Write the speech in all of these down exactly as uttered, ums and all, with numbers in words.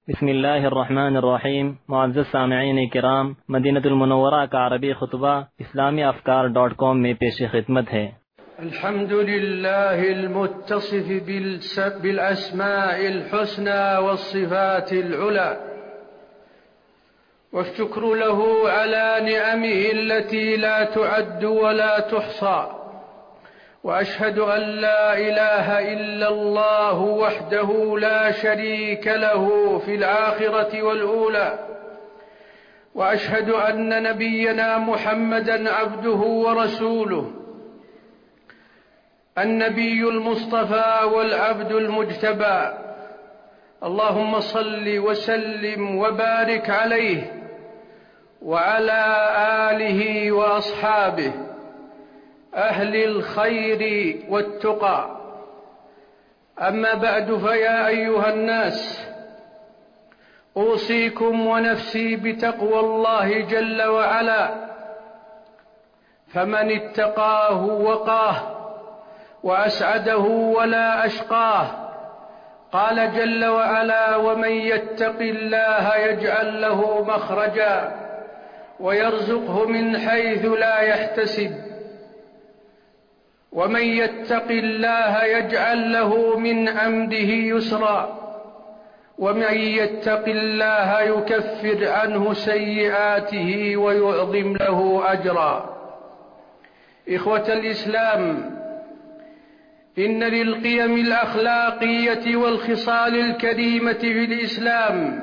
بسم الله الرحمن الرحیم. معزز سامعین کرام، مدینہ المنورہ کا عربی خطبہ اسلامی افکار ڈاٹ کام میں پیش خدمت ہے۔ الحمد لله المتصف بالأسماء الحسنى والصفات العلى، والشكر له على نعمه التي لا تعد ولا تحصى، وأشهد أن لا إله إلا الله وحده لا شريك له في الآخرة والأولى، وأشهد أن نبينا محمدًا عبده ورسوله، النبي المصطفى والعبد المجتبى. اللهم صل وسلم وبارك عليه وعلى آله وأصحابه أهل الخير والتقى. أما بعد، فيا أيها الناس، أوصيكم ونفسي بتقوى الله جل وعلا، فمن اتقاه وقاه وأسعده ولا أشقاه. قال جل وعلا: ومن يتق الله يجعل له مخرجا ويرزقه من حيث لا يحتسب، ومن يتق الله يجعل له من أمره يسرا، ومن يتق الله يكفر عنه سيئاته ويعظم له أجرا. إخوة الإسلام، إن للقيم الأخلاقية والخصال الكريمة في الإسلام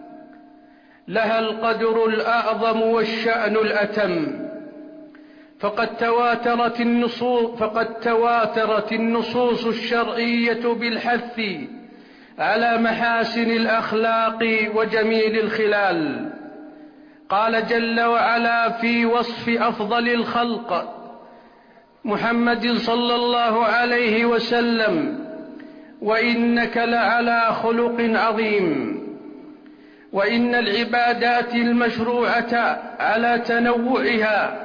لها القدر الأعظم والشأن الأتم، فقد تواترت النصوص, فقد تواترت النصوص الشرعية بالحث على محاسن الأخلاق وجميل الخلال. قال جل وعلا في وصف أفضل الخلق محمد صلى الله عليه وسلم: وإنك لعلى خلق عظيم. وإن العبادات المشروعة على تنوعها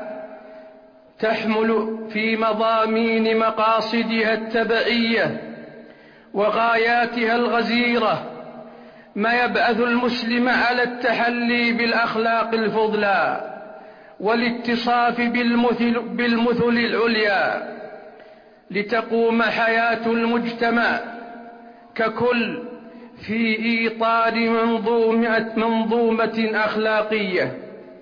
تحمل في مضامين مقاصدها التبعية وغاياتها الغزيرة ما يبعث المسلم على التحلي بالأخلاق الفضلى والاتصاف بالمثل, بالمثل العليا، لتقوم حياة المجتمع ككل في إطار منظومة, منظومة أخلاقية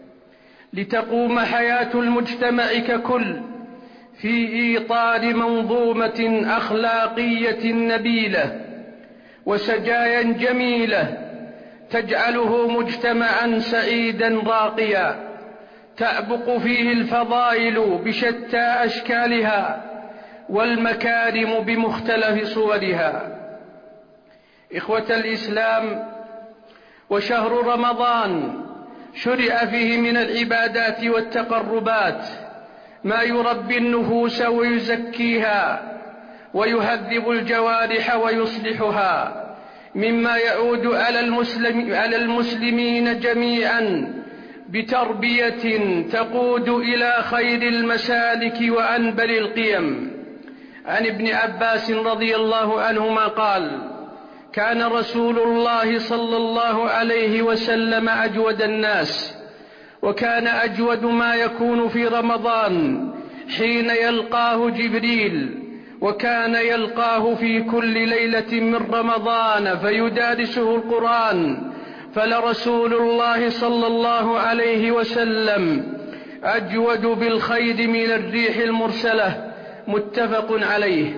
لتقوم حياة المجتمع ككل في إطار منظومة أخلاقية نبيلة وسجايا جميلة تجعله مجتمعا سعيدا راقيا تأبق فيه الفضائل بشتى أشكالها والمكارم بمختلف صورها. إخوة الإسلام، وشهر رمضان شرع فيه من العبادات والتقربات ما يربي النفوس ويزكيها ويهذب الجوارح ويصلحها، مما يعود على المسلم على المسلمين جميعا بتربية تقود إلى خير المسالك وأنبل القيم. عن ابن عباس رضي الله عنهما قال: كان رسول الله صلى الله عليه وسلم أجود الناس، وكان أجود ما يكون في رمضان حين يلقاه جبريل، وكان يلقاه في كل ليلة من رمضان فيدارسه القرآن، فلرسول الله صلى الله عليه وسلم أجود بالخير من الريح المرسلة. متفق عليه.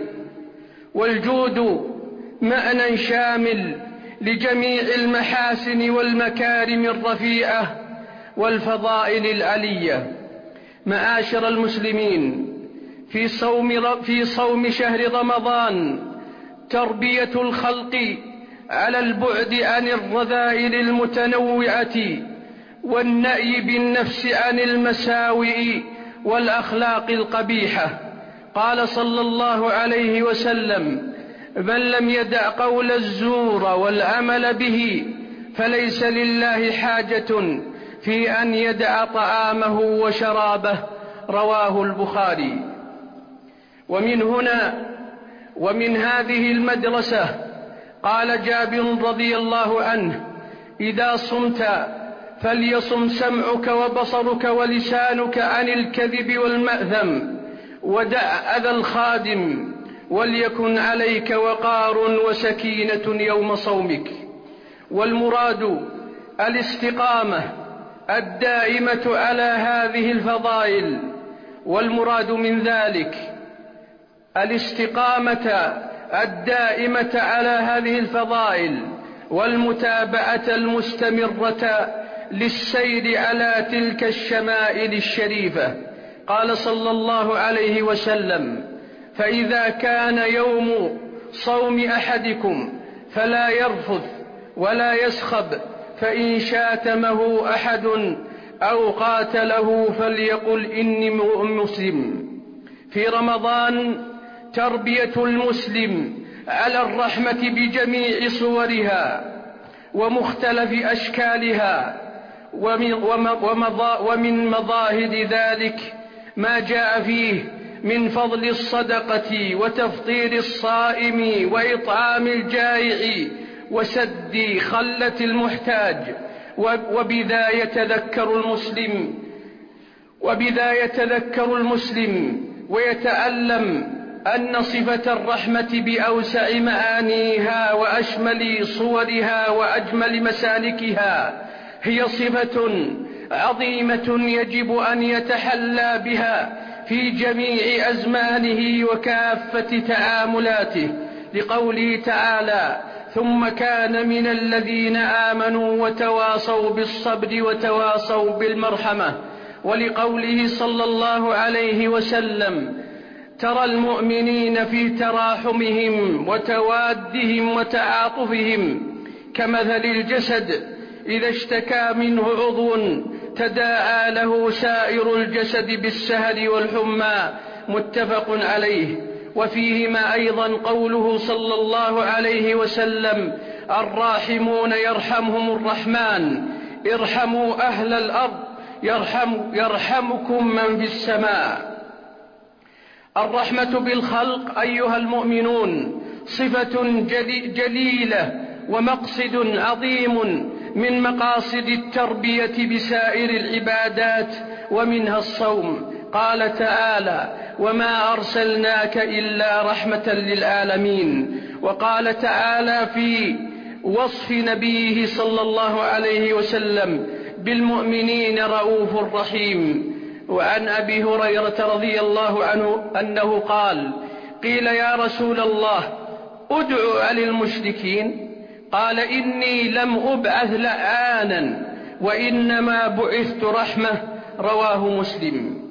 والجود معنى شامل لجميع المحاسن والمكارم الرفيعة والفضائل العلية. معاشر المسلمين، في صوم, في صوم شهر رمضان تربية الخلق على البعد عن الرذائل المتنوعة والنأي بالنفس عن المساوئ والأخلاق القبيحة. قال صلى الله عليه وسلم: من لم يدع قول الزور والعمل به فليس لله حاجة في أن يدع طعامه وشرابه. رواه البخاري. ومن هنا ومن هذه المدرسة قال جابر رضي الله عنه: إذا صمت فليصم سمعك وبصرك ولسانك عن الكذب والمأثم، ودع أذى الخادم، وليكن عليك وقار وسكينة يوم صومك. والمراد الاستقامة الدائمة على هذه الفضائل، والمراد من ذلك الاستقامة الدائمة على هذه الفضائل والمتابعة المستمرة للسير على تلك الشمائل الشريفة. قال صلى الله عليه وسلم: فإذا كان يوم صوم أحدكم فلا يرفث ولا يسخب، فإن شاتمه أحد أو قاتله فليقل إني مسلم. في رمضان تربية المسلم على الرحمة بجميع صورها ومختلف أشكالها، ومن مظاهر ذلك ما جاء فيه من فضل الصدقة وتفطير الصائم وإطعام الجائع وسد خلة المحتاج. وبذا يتذكر المسلم وبذا يتذكر المسلم ويتألم أن صفة الرحمة بأوسع معانيها وأشمل صورها وأجمل مسالكها هي صفة عظيمة يجب أن يتحلى بها في جميع أزمانه وكافة تعاملاته، لقوله تعالى: ثم كان من الذين آمنوا وتواصوا بالصبر وتواصوا بالمرحمة. ولقوله صلى الله عليه وسلم: ترى المؤمنين في تراحمهم وتوادهم وتعاطفهم كمثل الجسد إذا اشتكى منه عضو تداعى له سائر الجسد بالسهر والحمى، متفق عليه. وفيهما أيضا قوله صلى الله عليه وسلم: الراحمون يرحمهم الرحمن، ارحموا أهل الأرض يرحم يرحمكم من في السماء. الرحمة بالخلق أيها المؤمنون صفة جليلة ومقصد عظيم من مقاصد التربية بسائر العبادات، ومنها الصوم. قال تعالى: وما أرسلناك إلا رحمة للعالمين. وقال تعالى في وصف نبيه صلى الله عليه وسلم بالمؤمنين رؤوف رحيم. وعن أبي هريرة رضي الله عنه أنه قال: قيل يا رسول الله ادع للمشركين، قال: إني لم أبعث لعانا وإنما بعثت رحمة. رواه مسلم.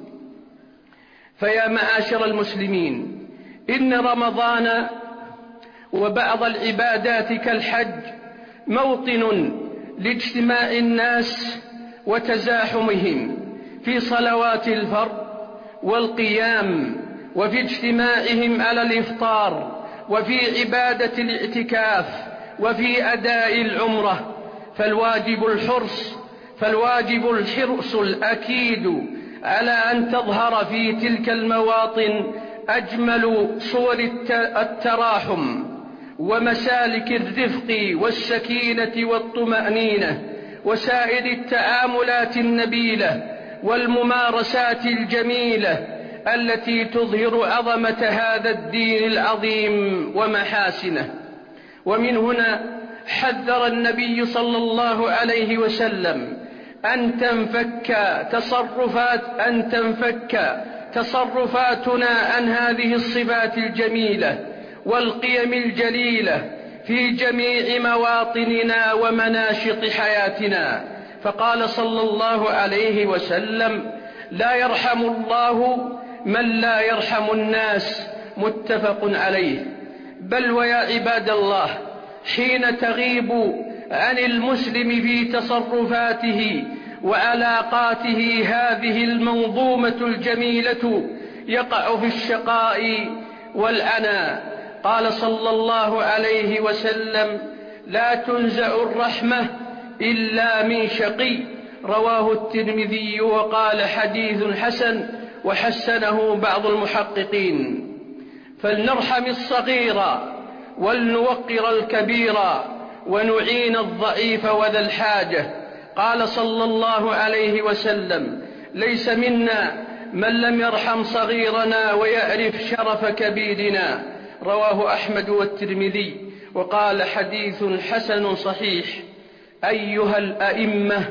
فيا معاشر المسلمين، إن رمضان وبعض العبادات كالحج موطن لاجتماع الناس وتزاحمهم في صلوات الفرض والقيام، وفي اجتماعهم على الإفطار، وفي عبادة الاعتكاف، وفي أداء العمرة. فالواجب الحرص فالواجب الحرص الأكيد على أن تظهر في تلك المواطن أجمل صور التراحم ومسالك الرفق والسكينة والطمأنينة وسائر التعاملات النبيلة والممارسات الجميلة التي تظهر عظمة هذا الدين العظيم ومحاسنه. ومن هنا حذر النبي صلى الله عليه وسلم أن تنفك تصرفات أن تنفك تصرفاتنا عن هذه الصفات الجميلة والقيم الجليلة في جميع مواطننا ومناشط حياتنا. فقال صلى الله عليه وسلم: لا يرحم الله من لا يرحم الناس، متفق عليه. بل ويا عباد الله، حين تغيب عن المسلم في تصرفاته وعلاقاته هذه المنظومة الجميلة يقع في الشقاء والعناء. قال صلى الله عليه وسلم: لا تنزع الرحمة إلا من شقي. رواه الترمذي وقال: حديث حسن، وحسنه بعض المحققين. فلنرحم الصغير ولنوقر الكبير ونعين الضعيف وذا الحاجة. قال صلى الله عليه وسلم: ليس منا من لم يرحم صغيرنا ويعرف شرف كبيرنا. رواه أحمد والترمذي، وقال: حديث حسن صحيح. أيها الأئمة،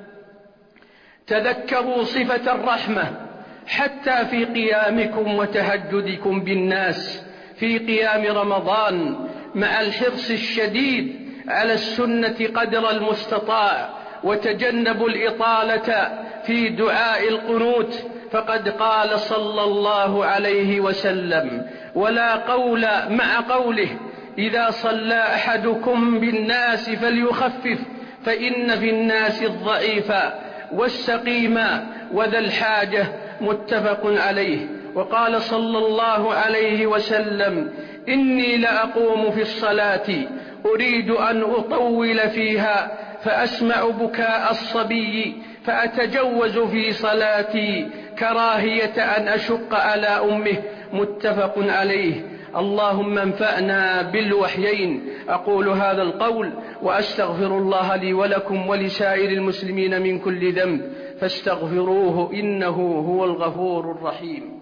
تذكروا صفة الرحمة حتى في قيامكم وتهجدكم بالناس في قيام رمضان، مع الحرص الشديد على السنة قدر المستطاع، وتجنبوا الإطالة في دعاء القنوت، فقد قال صلى الله عليه وسلم: ولا قول مع قوله: إذا صلى أحدكم بالناس فليخفف، فإن في الناس الضعيف والسقيم وذا الحاجة. متفق عليه. وقال صلى الله عليه وسلم: إني لأقوم في الصلاة أريد أن أطول فيها فأسمع بكاء الصبي فأتجوز في صلاتي كراهية أن أشق على أمه. متفق عليه. اللهم انفعنا بالوحيين. أقول هذا القول وأستغفر الله لي ولكم ولسائر المسلمين من كل ذنب، فاستغفروه إنه هو الغفور الرحيم.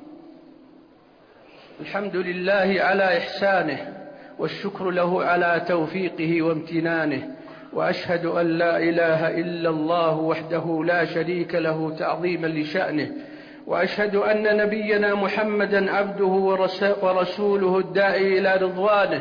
الحمد لله على إحسانه، والشكر له على توفيقه وامتنانه، وأشهد أن لا إله إلا الله وحده لا شريك له تعظيما لشأنه، وأشهد أن نبينا محمدا عبده ورسوله الداعي إلى رضوانه.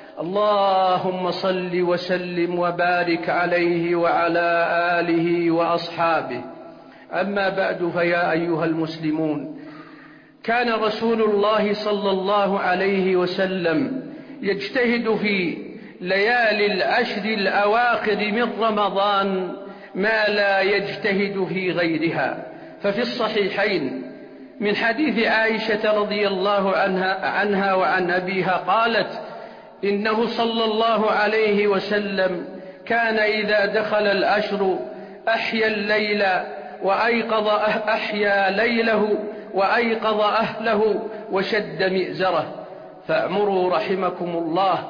اللهم صل وسلم وبارك عليه وعلى آله وأصحابه. أما بعد، فيا أيها المسلمون، كان رسول الله صلى الله عليه وسلم يجتهد في ليالي العشر الأواخر من رمضان ما لا يجتهد في غيرها. ففي الصحيحين من حديث عائشة رضي الله عنها, عنها وعن أبيها قالت: إنه صلى الله عليه وسلم كان إذا دخل العشر أحيا الليل وأيقظ أحيا ليله وأيقظ أهله وشد مئزره. فأمروا رحمكم الله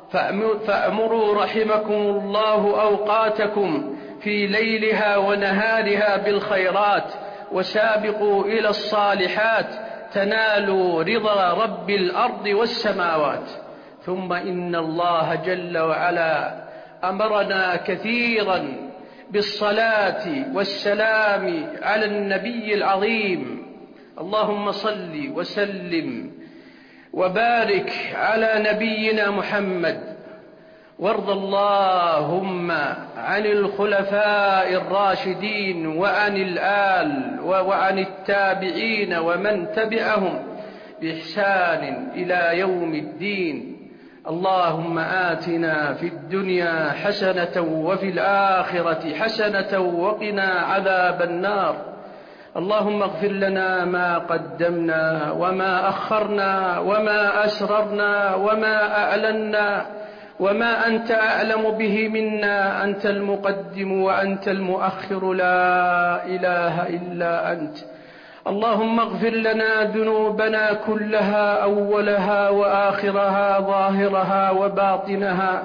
فأمروا رحمكم الله أوقاتكم في ليلها ونهارها بالخيرات، وسابقوا إلى الصالحات تنالوا رضا رب الأرض والسماوات. ثم إن الله جل وعلا أمرنا كثيرا بالصلاة والسلام على النبي العظيم. اللهم صل وسلم وبارك على نبينا محمد، وارض اللهم عن الخلفاء الراشدين وعن الآل وعن التابعين ومن تبعهم بإحسان إلى يوم الدين. اللهم آتنا في الدنيا حسنة وفي الآخرة حسنة وقنا عذاب النار. اللهم اغفر لنا ما قدمنا وما أخرنا وما أسررنا وما أعلنا وما أنت أعلم به منا. أنت المقدم وأنت المؤخر، لا إله إلا أنت. اللهم اغفر لنا ذنوبنا كلها، أولها وآخرها، ظاهرها وباطنها،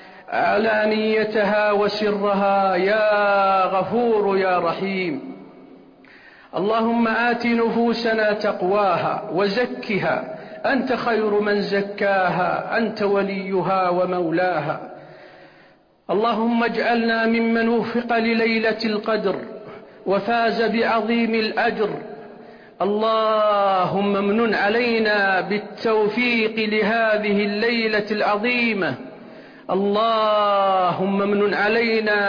علانيتها وسرها، يا غفور يا رحيم. اللهم آت نفوسنا تقواها وزكها، أنت خير من زكاها، أنت وليها ومولاها. اللهم اجعلنا ممن وفق لليلة القدر وفاز بعظيم الأجر. اللهم امنن علينا بالتوفيق لهذه الليلة العظيمة. اللهم امنن علينا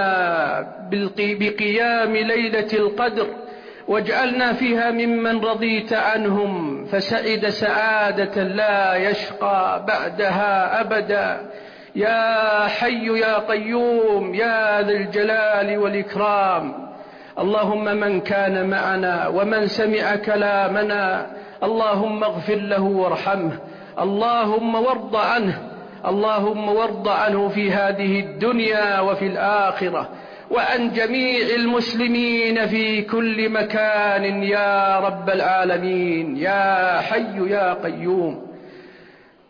بقيام ليلة القدر، واجعلنا فيها ممن رضيت عنهم فسعد سعادة لا يشقى بعدها أبدا. يا حي يا قيوم يا ذا الجلال والإكرام. اللهم من كان معنا ومن سمع كلامنا اللهم اغفر له وارحمه، اللهم وارض عنه، اللهم وارض عنه في هذه الدنيا وفي الآخرة، وعن جميع المسلمين في كل مكان يا رب العالمين يا حي يا قيوم.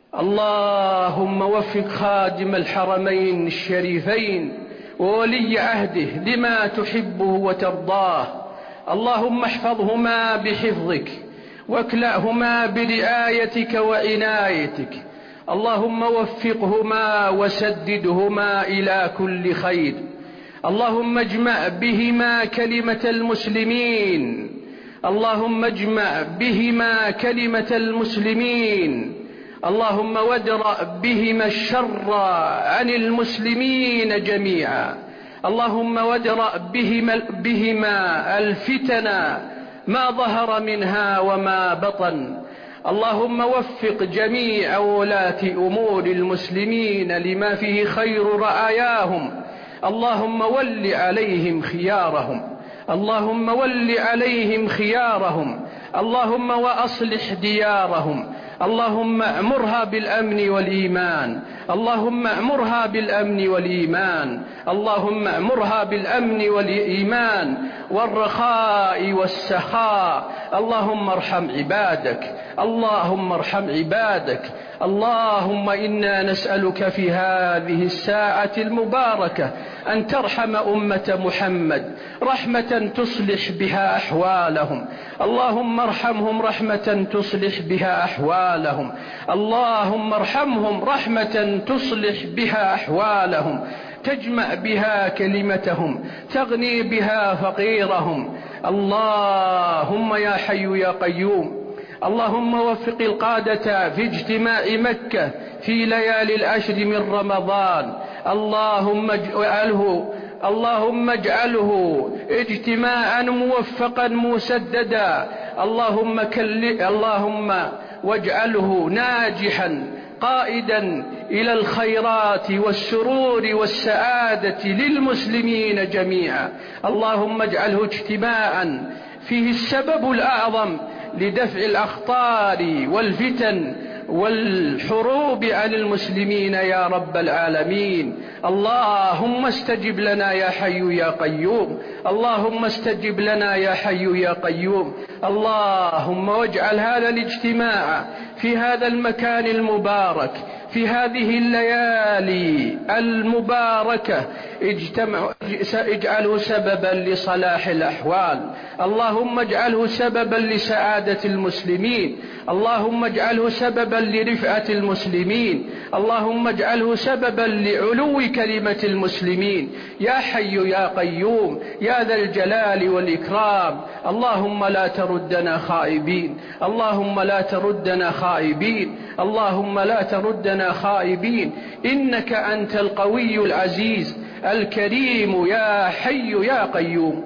اللهم وفق خادم الحرمين الشريفين وولي عهده لما تحبه وترضاه. اللهم احفظهما بحفظك واكلأهما برعايتك وعنايتك. اللهم وفقهما وسددهما إلى كل خير. اللهم اجمع بهما كلمة المسلمين. اللهم اجمع بهما كلمة المسلمين. اللهم وادرأ بهما الشر عن المسلمين جميعا. اللهم وادرأ بهما, بهما الفتن ما ظهر منها وما بطن. اللهم وفق جميع ولاة أمور المسلمين لما فيه خير رعاياهم. اللهم ول عليهم خيارهم. اللهم ول عليهم خيارهم. اللهم وأصلح ديارهم. اللهم أمرها بالأمن والإيمان. اللهم أمرها بالأمن والإيمان. اللهم أمرها بالأمن والإيمان والرخاء والسخاء. اللهم ارحم عبادك. اللهم ارحم عبادك. اللهم إنا نسألك في هذه الساعة المباركة أن ترحم أمة محمد رحمة تصلح بها أحوالهم. اللهم ارحمهم رحمة تصلح بها أحوالهم. اللهم ارحمهم رحمة تصلح بها أحوالهم، تجمع بها كلمتهم، تغني بها فقيرهم. اللهم يا حي يا قيوم، اللهم وفق القادة في اجتماع مكة في ليالي العشر من رمضان. اللهم اجعله اللهم اجعله اجتماعا موفقا مسددا. اللهم كل اللهم واجعله ناجحا قائدا إلى الخيرات والسرور والسعادة للمسلمين جميعا. اللهم اجعله اجتماعا فيه السبب الأعظم لدفع الأخطار والفتن والحروب عن المسلمين يا رب العالمين. اللهم استجب لنا يا حي يا قيوم. اللهم استجب لنا يا حي يا قيوم. اللهم واجعل هذا الاجتماع في هذا المكان المبارك في هذه الليالي المباركة اجتمع اجعله سببا لصلاح الأحوال. اللهم اجعله سببا لسعادة المسلمين. اللهم اجعله سببا لرفعة المسلمين. اللهم اجعله سببا لعلو كلمة المسلمين يا حي يا قيوم يا ذا الجلال والإكرام. اللهم لا تردنا خائبين. اللهم لا تردنا خائبين. اللهم لا تردنا خائبين. إنك أنت القوي العزيز الكريم يا حي يا قيوم.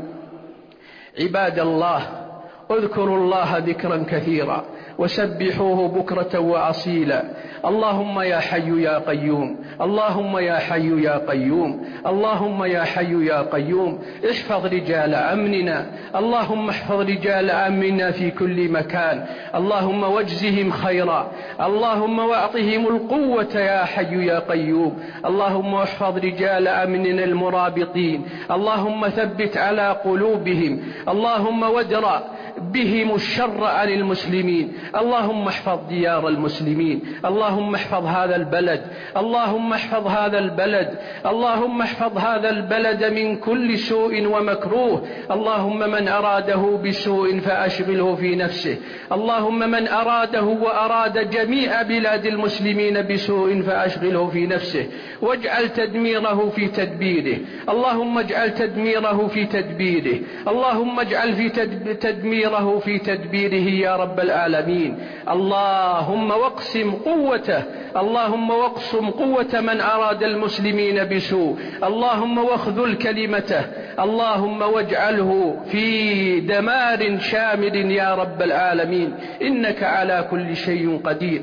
عباد الله، اذكروا الله ذكرا كثيرا وسبحوه بكرة وأصيلا. اللهم يا حي يا قيوم. اللهم يا حي يا قيوم. اللهم يا حي يا قيوم احفظ رجال أمننا. اللهم احفظ رجال أمننا في كل مكان. اللهم واجزهم خيرا. اللهم واعطهم القوة يا حي يا قيوم. اللهم احفظ رجال أمننا المرابطين. اللهم ثبت على قلوبهم. اللهم وادرأ بهم الشر عن المسلمين. اللهم احفظ ديار المسلمين. اللهم احفظ هذا البلد. اللهم احفظ هذا البلد. اللهم احفظ هذا البلد من كل سوء ومكروه. اللهم من أراده بسوء فأشغله في نفسه. اللهم من أراده وأراد جميع بلاد المسلمين بسوء فأشغله في نفسه واجعل تدميره في تدبيره. اللهم اجعل تدميره في تدبيره. اللهم اجعل في تدميره في تدبيره يا رب العالمين. اللهم واقسم قوته. اللهم واقسم قوة من أراد المسلمين بسوء. اللهم واخذل كلمته. اللهم واجعله في دمار شامل يا رب العالمين. إنك على كل شيء قدير.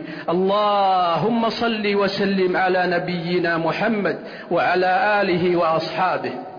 اللهم صل وسلم على نبينا محمد وعلى آله وأصحابه.